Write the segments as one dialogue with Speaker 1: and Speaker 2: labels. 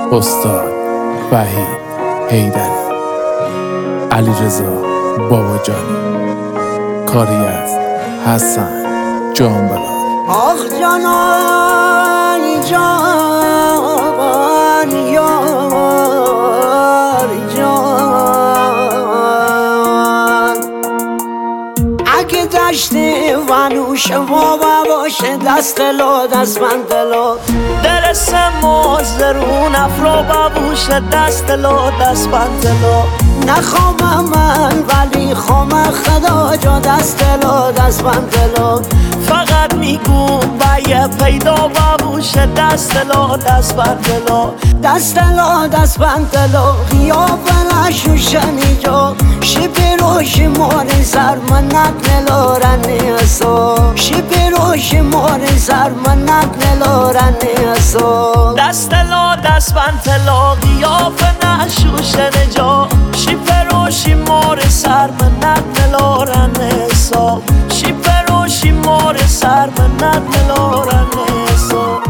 Speaker 1: استاد وحید حیدری، علیرضا باباجانی، کاری از حسن جانبلال.
Speaker 2: آخ جانانی جان یاری جان، اگه دشت ونوش بابا باشه دست لو دست من دلو، درس مزرون افرو بابوشه دست لو دست من دلو، نخوام من ولی خوام خدا جا دست لو دست من دلو، فقط میگم باید پیدا بابوشه دست لو دست من دلو، دست لو دست من دلو، غیاب نشوشنی جو شیپی روشی موری سر منت نلورنی اسو، شیپی روشی موری سر منت نلورنی اسو، دست لو دست من دلو، غیاب نشوشنی جو شیپی روشی موری سر منت نلورنی اسو، شیپی روشی موری سر منت نلورنی اسو.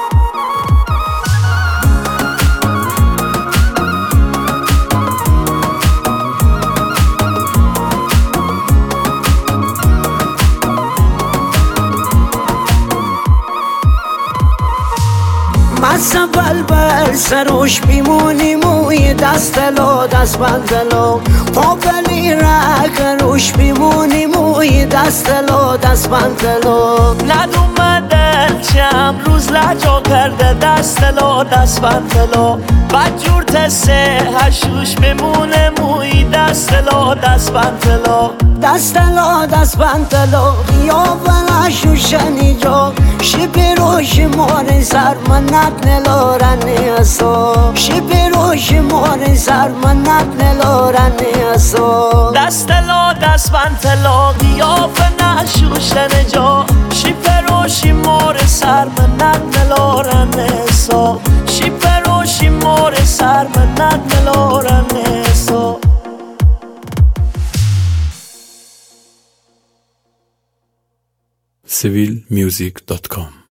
Speaker 2: مزه بلبل سروش بیمونی موی دست لو دست بندلو، پاپلی رگ روش بیمونی موی دست لو دست بندلو، ندوم دل چه امروز لجا کرده دست لو دست بندلو، بدجور تسه هشوش بمونه موی دست لو دست بندلو، دست لو دست بندلو، غیاب نشوشنی جو شیپی روشی موری سر منت نلورنی اسو، شیپی روشی موری سر منت نلورنی اسو، دست لو دست بندلو، غیاب نشوشنی جو شیپی روشی موری سر منت نلورنی اسو، شیپی روشی موری سر منت نلورنی اسو.
Speaker 1: civilmusic.com